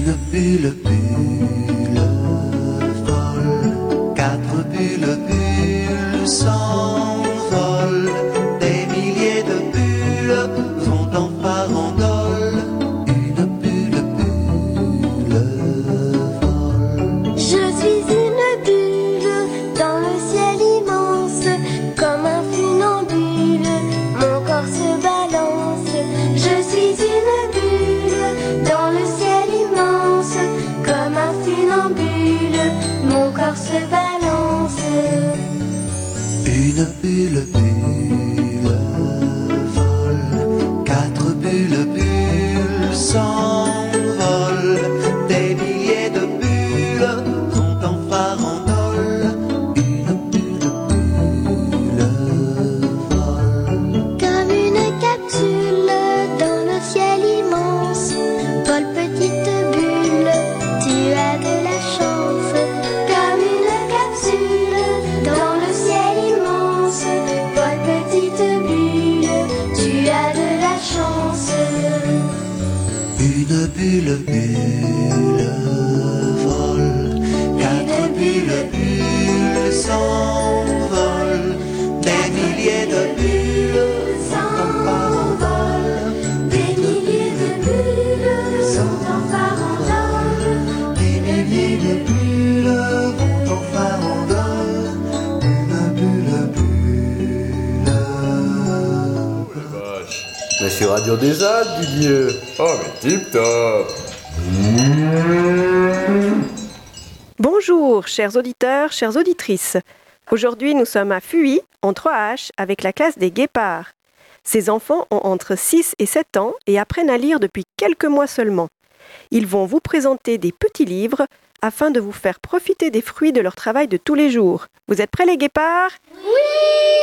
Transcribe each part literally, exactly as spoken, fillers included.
Une bulle, bulle folle, quatre bulles, bulles s'envolent, des milliers de bulles vont en farandole. Une bulle, bulle folle. Je suis une bulle dans le ciel immense, comme un funambule, mon corps se balance. Je suis une bulle dans le ciel immense, comme un funambule, mon corps se balance. Une bulle, bulle folle, quatre bulles, bulles s'envolent, des milliers de bulles vont en farandole. Une bulle, bulle folle. Comme une capsule dans le ciel immense, Paul petite bulle, tu as de la chance. Comme une capsule dans le ciel immense, Paul petite bulle, tu as de la chance. Une bulle, bulle folle, quatre bulles, bulles s'envolent, des milliers de bulles sont en farandole. Des milliers de bulles sont en farandole. Des milliers de bulles vont en farandole. Une bulle, bulle. Oh la vache. Mais c'est Radio des Alpes, Didier. Oh mais tip top. Bonjour, chers auditeurs, chères auditrices. Aujourd'hui, nous sommes à Fuy, en trois H, avec la classe des Guépards. Ces enfants ont entre six et sept ans et apprennent à lire depuis quelques mois seulement. Ils vont vous présenter des petits livres afin de vous faire profiter des fruits de leur travail de tous les jours. Vous êtes prêts, les Guépards ? Oui !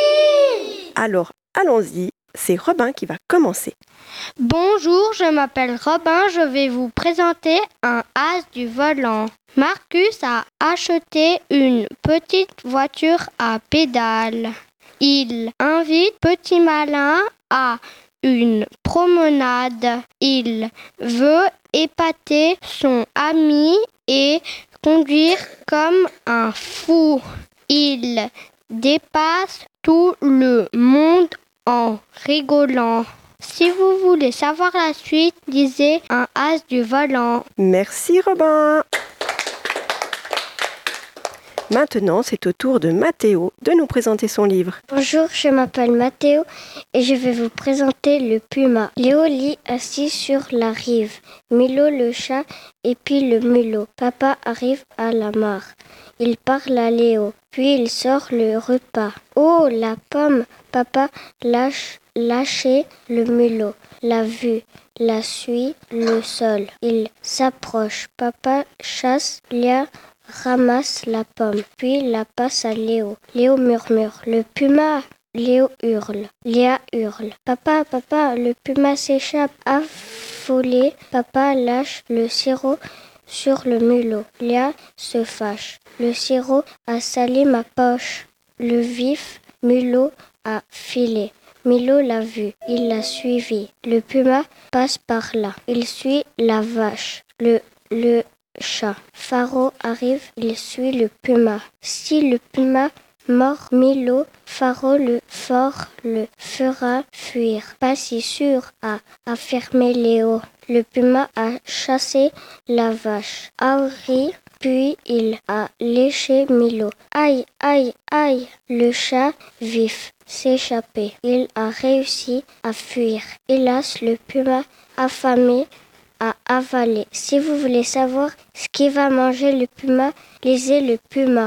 Alors, allons-y, c'est Robin qui va commencer. Bonjour, je m'appelle Robin, je vais vous présenter un as du volant. Marcus a acheté une petite voiture à pédales. Il invite Petit Malin à une promenade. Il veut épater son ami et conduire comme un fou. Il dépasse tout le monde en rigolant. Si vous voulez savoir la suite, lisez un as du volant. Merci, Robin. Maintenant, c'est au tour de Mathéo de nous présenter son livre. Bonjour, je m'appelle Mathéo et je vais vous présenter le puma. Léo lit assis sur la rive, Milo le chat et puis le mulot. Papa arrive à la mare. Il parle à Léo, puis il sort le repas. Oh, la pomme! Papa lâche, lâcher le mulot. La vue, la suit, le sol. Il s'approche. Papa chasse, Léa ramasse la pomme, puis la passe à Léo. Léo murmure, le puma. Léo hurle. Léa hurle. Papa, papa, le puma s'échappe. Affolé, papa lâche le sirop sur le mulot. Léa se fâche. Le sirop a salé ma poche. Le vif mulot a filé. Milo l'a vu, il l'a suivi. Le puma passe par là. Il suit la vache. Le, le chat. Faro arrive, il suit le puma. Si le puma mord Milo, Faro le fort le fera fuir. Pas si sûr, a affirmé Léo. Le puma a chassé la vache. Henri, puis il a léché Milo. Aïe, aïe, aïe, le chat vif s'échappait. Il a réussi à fuir. Hélas, le puma affamé a avalé. Si vous voulez savoir ce qui va manger le puma, lisez le puma.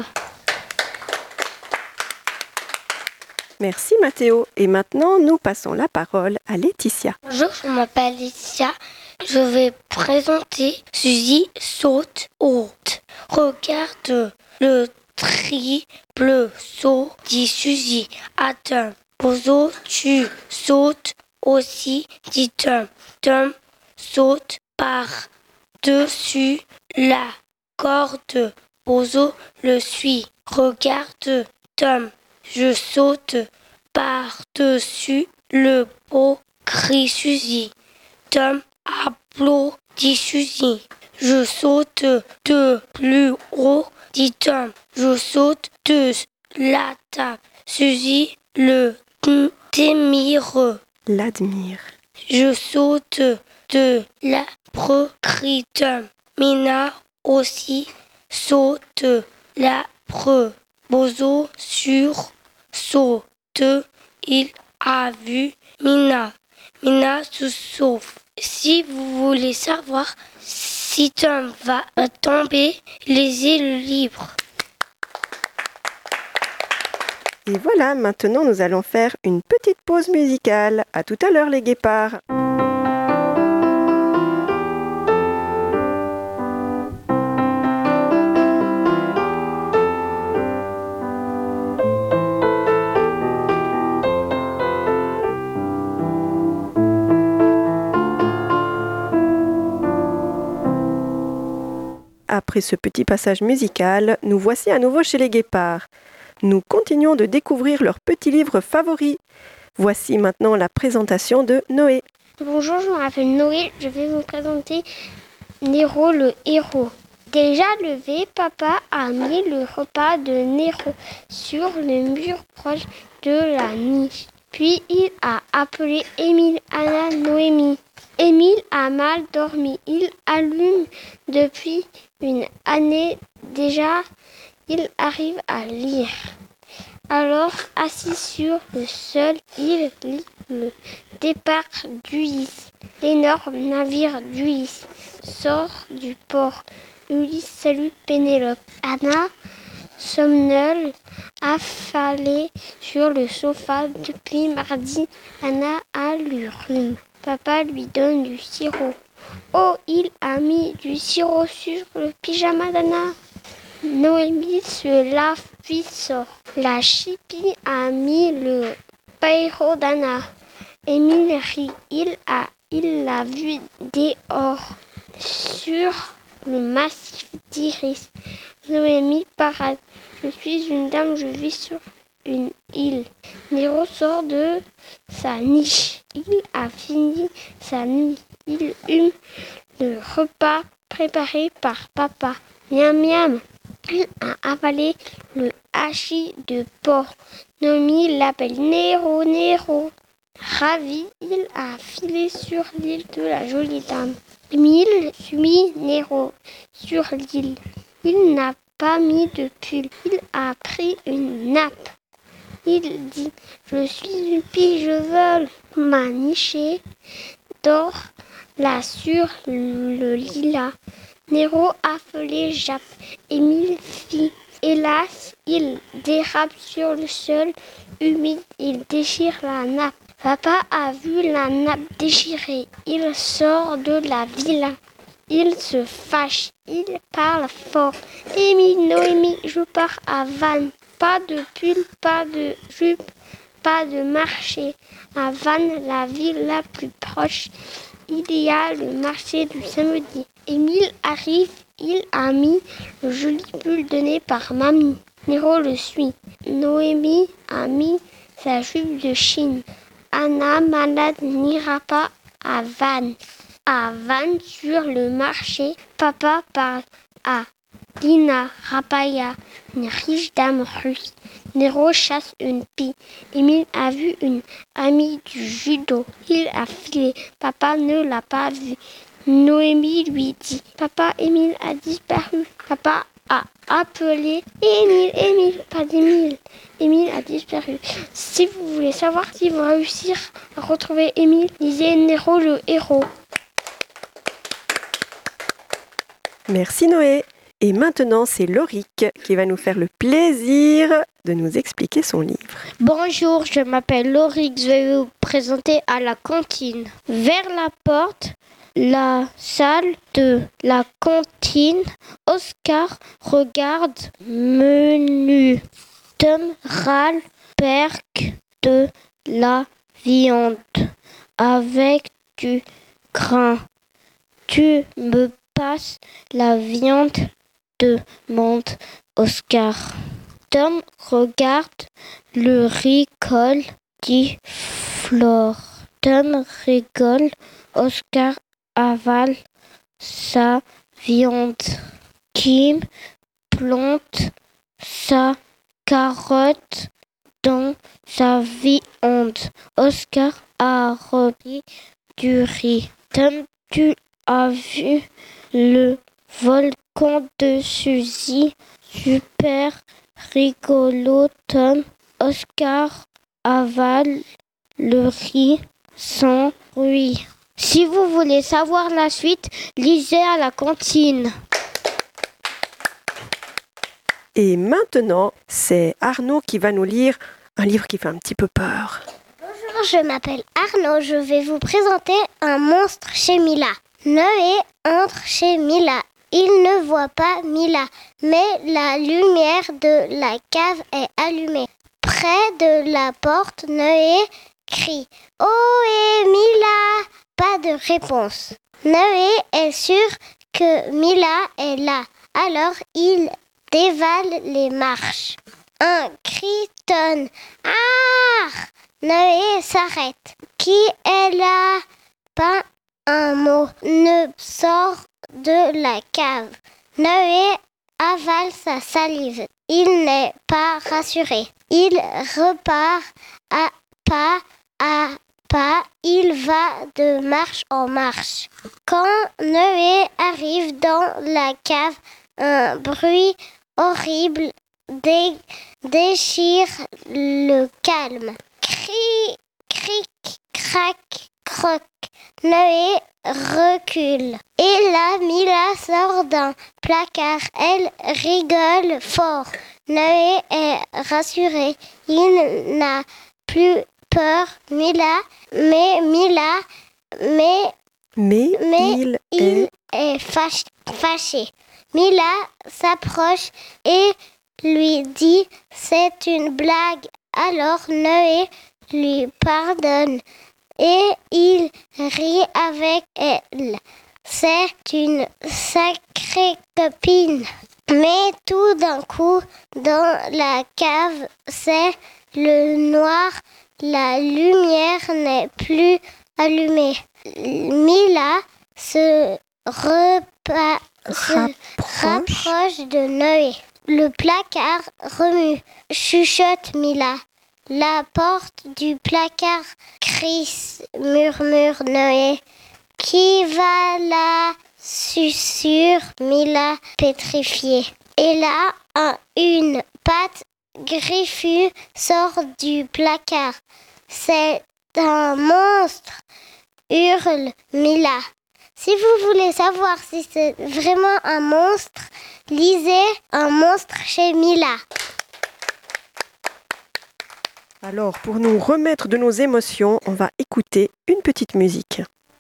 Merci Mathéo. Et maintenant, nous passons la parole à Laetitia. Bonjour, je m'appelle Laetitia. Je vais présenter Suzy saute haute. Regarde le triple saut, dit Suzy. Attends, Bozo, tu sautes aussi, dit Tom. Tom saute par-dessus la corde. Bozo le suit. Regarde, Tom, je saute par-dessus le pot, crie Suzy. Tom applaudit Suzy. Je saute de plus haut, dit Tom. Je saute de la table. Suzy le démire. L'admire. Je saute de l'arbre, crie Tom. Mina aussi saute l'arbre. Bozo sur saute. Il a vu Mina. Mina se sauve. Si vous voulez savoir si Tom va tomber, lisez le livre. Et voilà, maintenant nous allons faire une petite pause musicale. À tout à l'heure les guépards. Après ce petit passage musical, nous voici à nouveau chez les guépards. Nous continuons de découvrir leurs petits livres favoris. Voici maintenant la présentation de Noé. Bonjour, je m'appelle Noé. Je vais vous présenter Nero le héros. Déjà levé, papa a mis le repas de Nero sur le mur proche de la niche. Puis il a appelé Émile, Anna, Noémie. Émile a mal dormi. Il allume depuis une année déjà. Il arrive à lire. Alors, assis sur le sol, il lit le départ d'Ulysse. L'énorme navire d'Ulysse sort du port. Ulysse salue Pénélope. Anna, somnole, affalée sur le sofa depuis mardi. Anna a le rhume. Papa lui donne du sirop. Oh, il a mis du sirop sur le pyjama d'Anna. Noémie se lave puis sort. La chipie a mis le paillet d'Anna. Émile rit. Il a, il l'a vu dehors sur le massif d'Iris. Noémie parade. Je suis une dame, je vis sur une île. Nero sort de sa niche. Il a fini sa nuit. Il hume le repas préparé par papa. Miam miam. Il a avalé le hachis de porc. Noémie l'appelle Nero, Nero. Ravi, il a filé sur l'île de la jolie dame. Émile suit Nero sur l'île. Il n'a pas mis de pull. Il a pris une nappe. Il dit, je suis une pige, je vole. Ma nichée dort là sur le lilas. Nero affalé jappe. Émile fit. Hélas, il dérape sur le sol humide. Il déchire la nappe. Papa a vu la nappe déchirée. Il sort de la villa. Il se fâche. Il parle fort. Émile, Noémie, je pars à Vannes. Pas de pull, pas de jupe, pas de marché. À Vannes, la ville la plus proche, il y a le marché du samedi. Émile arrive, il a mis le joli pull donné par mamie. Nero le suit. Noémie a mis sa jupe de Chine. Anna, malade, n'ira pas à Vannes. À Vannes, sur le marché, papa parle à Lina Rapaya, une riche dame russe. Nero chasse une pie. Émile a vu une amie du judo. Il a filé. Papa ne l'a pas vue. Noémie lui dit, papa, Émile a disparu. Papa a appelé Émile, Émile, pas d'Émile. Émile a disparu. Si vous voulez savoir s'ils vont réussir à retrouver Émile, lisez Nero le héros. Merci Noé. Et maintenant, c'est Lauric qui va nous faire le plaisir de nous expliquer son livre. Bonjour, je m'appelle Lauric, je vais vous présenter à la cantine. Vers la porte, la salle de la cantine, Oscar regarde menu. Tom râle, perque de la viande avec du grain. Tu me passes la viande, demande Oscar. Tom regarde le rigole, dit Flore. Tom rigole, Oscar avale sa viande. Kim plante sa carotte dans sa viande. Oscar a repris du riz. Tom, tu as vu le volcan de Suzy? Super rigolo, Tom. Oscar avale le riz sans bruit. Si vous voulez savoir la suite, lisez à la cantine. Et maintenant, c'est Arnaud qui va nous lire un livre qui fait un petit peu peur. Bonjour, je m'appelle Arnaud. Je vais vous présenter un monstre chez Mila. Noé entre chez Mila. Il ne voit pas Mila, mais la lumière de la cave est allumée. Près de la porte, Noé crie « Ohé, Mila !» Pas de réponse. Noé est sûr que Mila est là. Alors il dévale les marches. Un cri tonne. Ah! Noé s'arrête. Qui est là? Pas un mot ne sort de la cave. Noé avale sa salive. Il n'est pas rassuré. Il repart à pas à pas. Il va de marche en marche. Quand Noé arrive dans la cave, un bruit horrible dé- déchire le calme. Cri, cric, crac, croc. Noé recule. Et là, Mila sort d'un placard. Elle rigole fort. Noé est rassuré. Il n'a plus peur. Mila, mais Mila, mais, Mais, mais il, il est... est fâch- fâché. Mila s'approche et lui dit « C'est une blague ». Alors Noé lui pardonne et il rit avec elle. C'est une sacrée copine. Mais tout d'un coup, dans la cave, c'est le noir. La lumière n'est plus allumée. Mila se, repa- se Rapproche. rapproche de Noé. Le placard remue. Chuchote Mila. La porte du placard crie, murmure Noé. Qui va là? Susurre Mila pétrifiée. Et là, un, une patte griffue sort du placard. C'est un monstre, hurle Mila. Si vous voulez savoir si c'est vraiment un monstre, lisez Un monstre chez Mila. Alors, pour nous remettre de nos émotions, on va écouter une petite musique.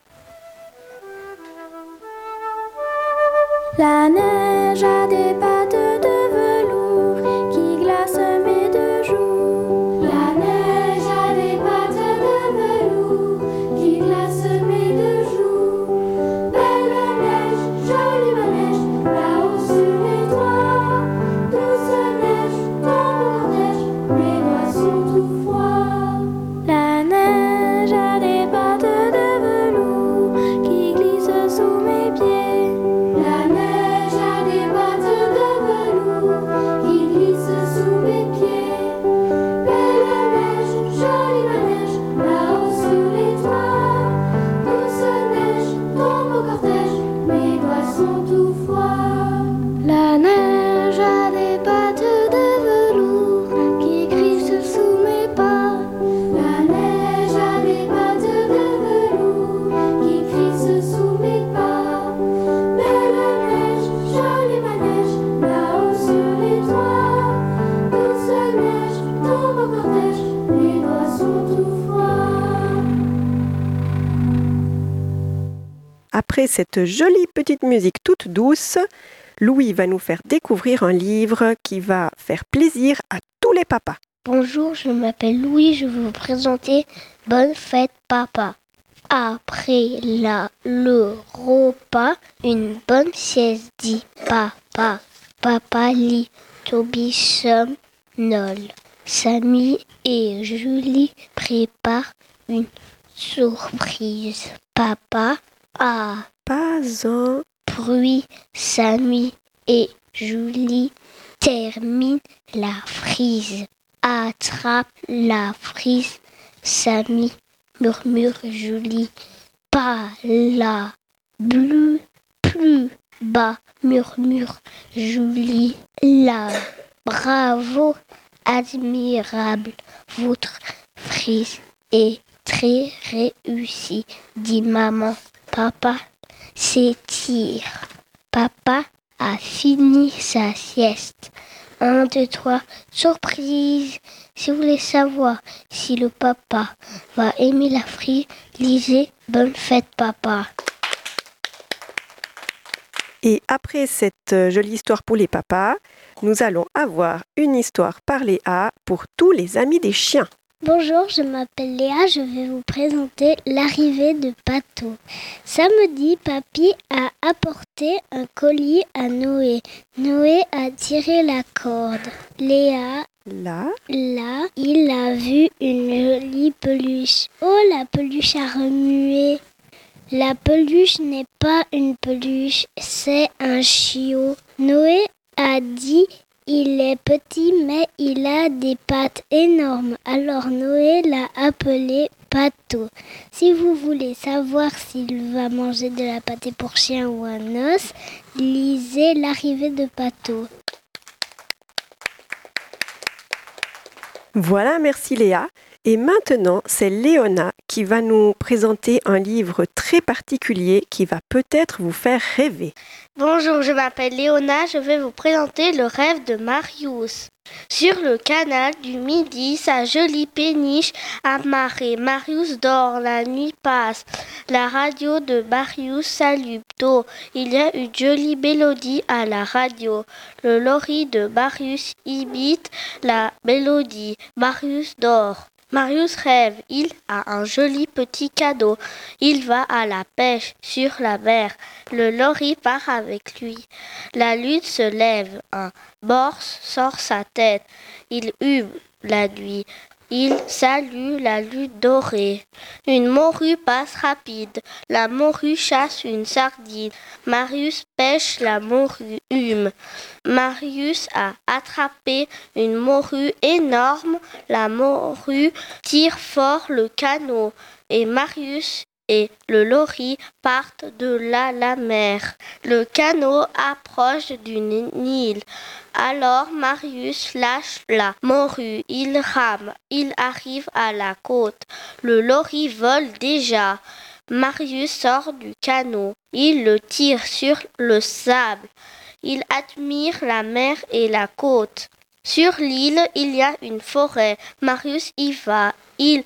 La neige a des pattes de velours qui glacent mes deux joues. La neige a des pattes de velours qui glacent mes deux joues. Belle neige, jolie ma neige, là-haut sur les toits. Douce neige, tombe en neige, mes doigts sont tout froids. La neige a des pattes de velours qui glissent sous mes pieds. La neige a des pattes de velours qui glissent sous mes pieds. Belle neige, jolie ma neige, là-haut sur les toits. Douce neige, tombe au cortège, mes doigts sont tout froids. La neige a des pattes de velours qui glissent sous mes pas. La neige a des pattes de velours qui glissent sous mes pas. Belle neige, jolie ma neige, là-haut sur les toits. Douce neige, tombe au cortège, mes doigts sont tout froids. Après cette jolie petite musique toute douce, Louis va nous faire découvrir un livre qui va faire plaisir à tous les papas. Bonjour, je m'appelle Louis, je vais vous présenter Bonne fête papa. Après la, le repas, une bonne sieste dit papa. Papa lit, Toby somnole. Samy et Julie préparent une surprise. Papa a Pas un fruits Samy et Julie terminent la frise. Attrape la frise, Samy, murmure Julie. Pas là, plus, plus bas, murmure Julie. Là, bravo, admirable, votre frise est très réussie, dit maman. Papa s'étire. Papa a fini sa sieste. Un, deux, trois, surprise! Si vous voulez savoir si le papa va aimer la frise, lisez Bonne fête, papa. Et après cette jolie histoire pour les papas, nous allons avoir une histoire par Léa pour tous les amis des chiens. Bonjour, je m'appelle Léa, je vais vous présenter l'arrivée de Pato. Samedi, Papy a apporté un colis à Noé. Noé a tiré la corde. Léa, Là, là, il a vu une jolie peluche. Oh, la peluche a remué. La peluche n'est pas une peluche, c'est un chiot. Noé a dit: il est petit, mais il a des pattes énormes. Alors Noé l'a appelé Pato. Si vous voulez savoir s'il va manger de la pâtée pour chien ou un os, lisez l'arrivée de Pato. voilà, merci Léa. Et maintenant, c'est Léona qui va nous présenter un livre très particulier qui va peut-être vous faire rêver. Bonjour, je m'appelle Léona, je vais vous présenter le rêve de Marius. Sur le canal du Midi, sa jolie péniche amarrée. Marius dort, la nuit passe. La radio de Marius s'allume tôt. Il y a une jolie mélodie à la radio. Le lorry de Marius imite la mélodie. Marius dort. Marius rêve, il a un joli petit cadeau. Il va à la pêche sur la mer. Le lorry part avec lui. La lune se lève, un morse sort sa tête. Il hume la nuit. Il salue la lune dorée. Une morue passe rapide. La morue chasse une sardine. Marius pêche, la morue hume. Marius a attrapé une morue énorme. La morue tire fort le canot. Et Marius et le lorry partent de là la mer. Le canot approche d'une île. Alors Marius lâche la morue. Il rame. Il arrive à la côte. Le lorry vole déjà. Marius sort du canot. Il le tire sur le sable. Il admire la mer et la côte. Sur l'île, il y a une forêt. Marius y va. Il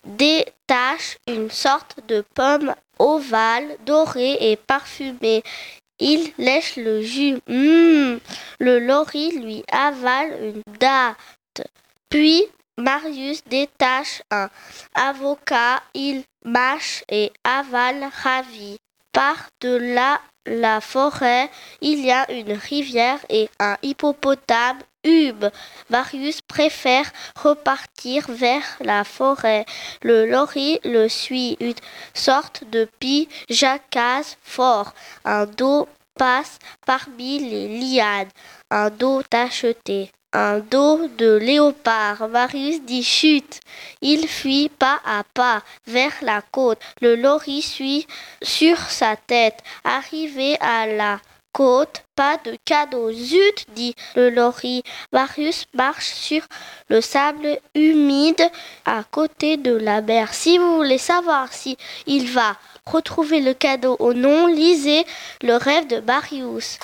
détache une sorte de pomme ovale, dorée et parfumée. Il lèche le jus. Mmh. Le lorry lui avale une date. Puis Marius détache un avocat. Il mâche et avale ravi. Par-delà la forêt, il y a une rivière et un hippopotame hume. Marius préfère repartir vers la forêt. Le lorry le suit, une sorte de pie jacasse fort. Un dos passe parmi les lianes, un dos tacheté. Un dos de léopard. Marius dit chute. Il fuit pas à pas vers la côte. Le lorry suit sur sa tête. Arrivé à la côte, pas de cadeau. Zut, dit le lorry. Marius marche sur le sable humide à côté de la mer. Si vous voulez savoir si il va retrouver le cadeau ou non, lisez Le rêve de Marius.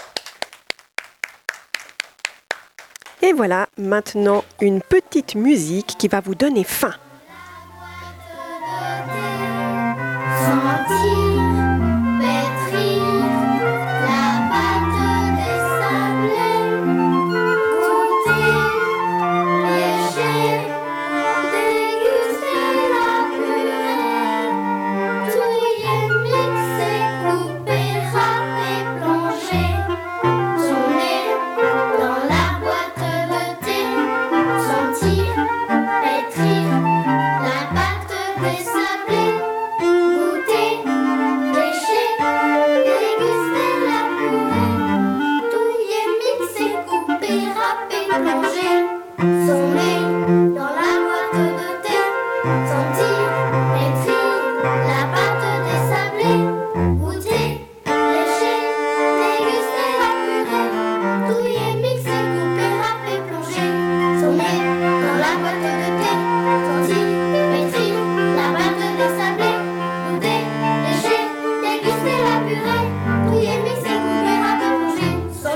Et voilà, maintenant une petite musique qui va vous donner faim.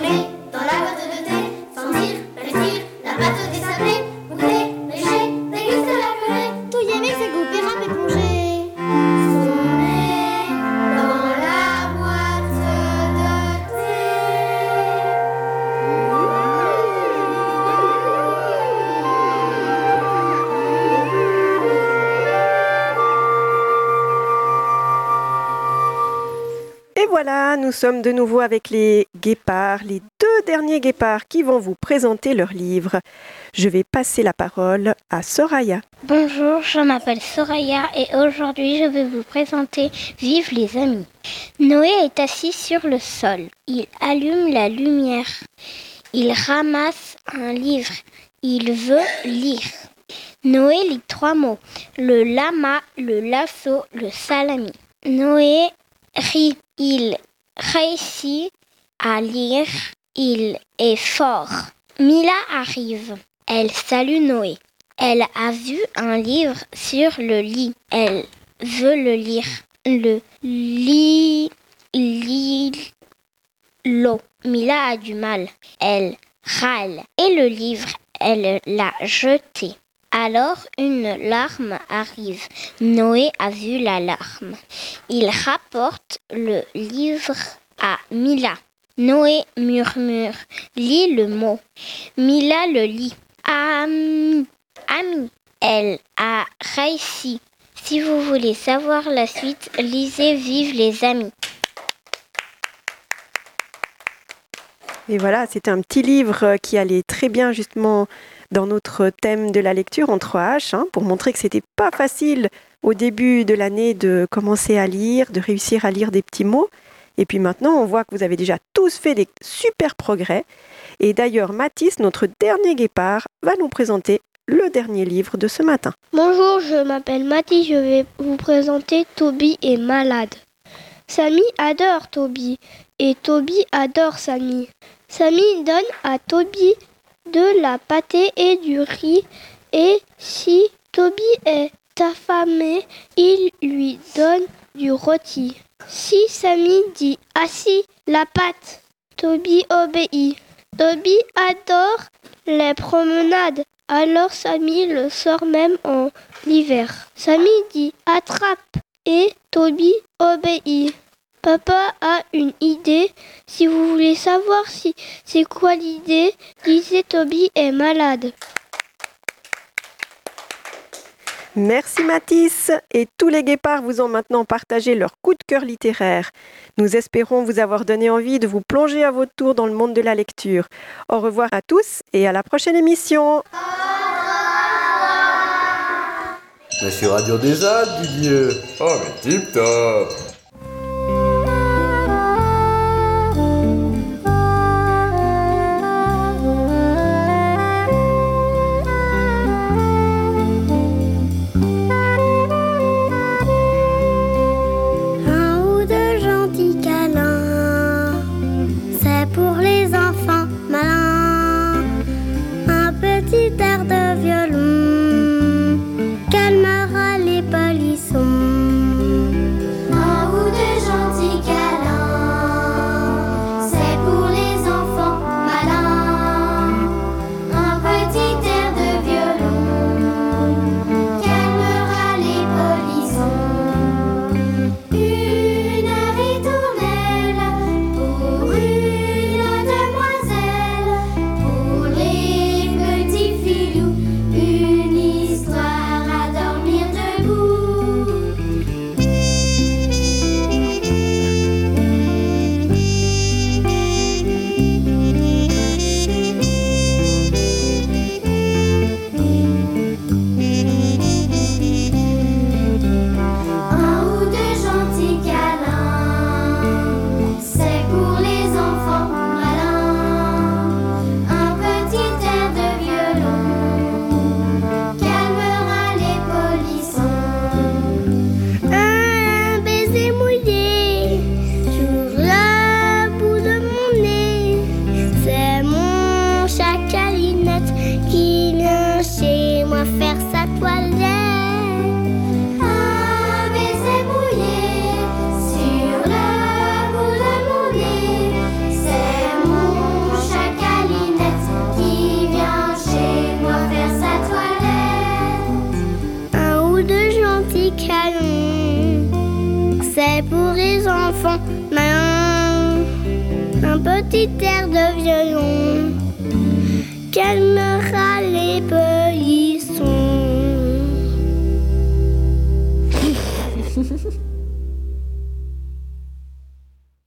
rouler dans la boîte de thé, sentir, réussir, la pâte des sablés, goûter, lécher, déguster la purée, touiller avec ses goûts, pérap et plonger. Son nez dans la boîte de Et voilà, nous sommes de nouveau avec les guépards, les deux derniers guépards qui vont vous présenter leur livre. Je vais passer la parole à Soraya. Bonjour, je m'appelle Soraya et aujourd'hui je vais vous présenter Vive les amis. Noé est assis sur le sol. Il allume la lumière. Il ramasse un livre. Il veut lire. Noé lit trois mots. Le lama, le lasso, le salami. Noé rit. Il réussit à lire. Il est fort. Mila arrive. Elle salue Noé. Elle a vu un livre sur le lit. Elle veut le lire. Le lit, lit, l'eau. Mila a du mal. Elle râle. Et le livre, elle l'a jeté. Alors une larme arrive. Noé a vu la larme. Il rapporte le livre à Mila. Noé murmure, lit le mot. Mila le lit. Ami, ami, elle a réussi. Si vous voulez savoir la suite, lisez Vive les amis. Et voilà, c'était un petit livre qui allait très bien justement dans notre thème de la lecture en trois H, hein, pour montrer que c'était pas facile au début de l'année de commencer à lire, de réussir à lire des petits mots. Et puis maintenant, on voit que vous avez déjà tous fait des super progrès. Et d'ailleurs, Mathis, notre dernier guépard, va nous présenter le dernier livre de ce matin. Bonjour, je m'appelle Mathis, je vais vous présenter Toby est malade. Samy adore Toby et Toby adore Samy. Samy donne à Toby de la pâtée et du riz et si Toby est affamé, il lui donne du rôti. Si Samy dit « assis, la pâte », Toby obéit. Toby adore les promenades, alors Samy le sort même en hiver. Samy dit « attrape » et Toby obéit. Papa a une idée. Si vous voulez savoir si c'est quoi l'idée, lisez Toby est malade. Merci Mathis. Et tous les guépards vous ont maintenant partagé leur coup de cœur littéraire. Nous espérons vous avoir donné envie de vous plonger à votre tour dans le monde de la lecture. Au revoir à tous et à la prochaine émission. Mais sur Radio des Alpes, Didier. Oh, mais tip top. Sur le bout de mon nez, c'est mon petit air de violon. Quelle